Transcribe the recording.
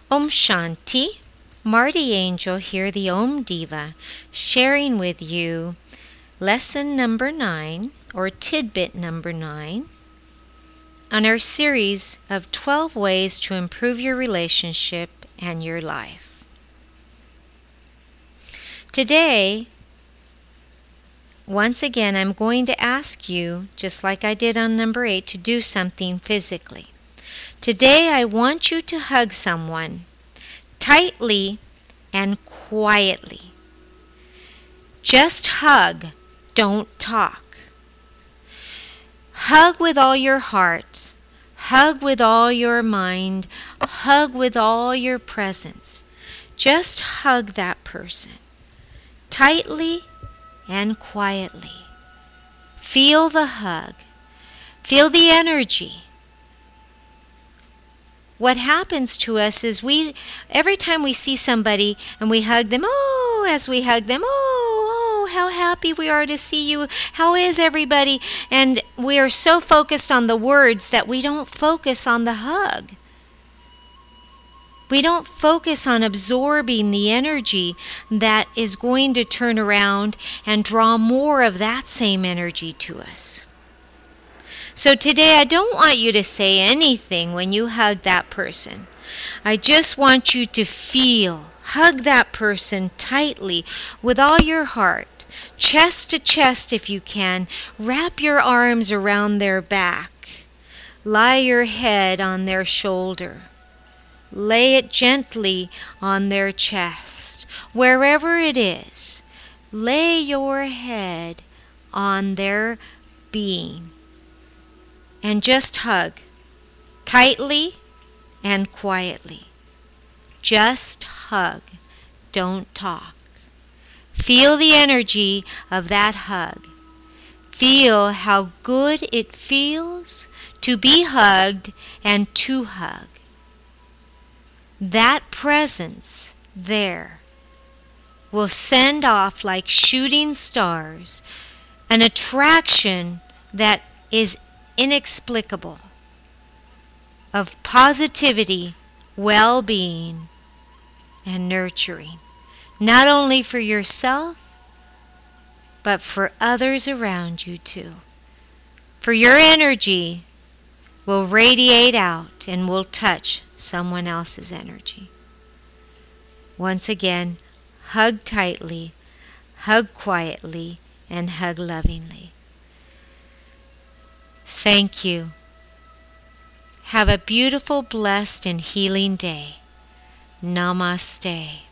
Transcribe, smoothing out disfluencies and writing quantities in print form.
Om Shanti. Marty Angel here, the Om Diva, sharing with you lesson number 9, or tidbit number 9, on our series of 12 ways to improve your relationship and your life. Today, once again, I'm going to ask you, just like I did on number 8, to do something physically. Today, I want you to hug someone tightly and quietly. Just hug, don't talk. Hug with all your heart. Hug with all your mind. Hug with all your presence. Just hug that person tightly and quietly. Feel the hug. Feel the energy. What happens to us is every time we see somebody and we hug them, as we hug them, how happy we are to see you. How is everybody? And we are so focused on the words that we don't focus on the hug. We don't focus on absorbing the energy that is going to turn around and draw more of that same energy to us. So today I don't want you to say anything when you hug that person. I just want you to hug that person tightly with all your heart, chest to chest if you can. Wrap your arms around their back. Lie your head on their shoulder. Lay it gently on their chest. Wherever it is, lay your head on their being. And just hug, tightly and quietly. Just hug, don't talk. Feel the energy of that hug. Feel how good it feels to be hugged and to hug. That presence there will send off like shooting stars an attraction that is inexplicable, of positivity, well-being, and nurturing, not only for yourself, but for others around you too. For your energy will radiate out and will touch someone else's energy. Once again, hug tightly, hug quietly, and hug lovingly. Thank you. Have a beautiful, blessed, and healing day. Namaste.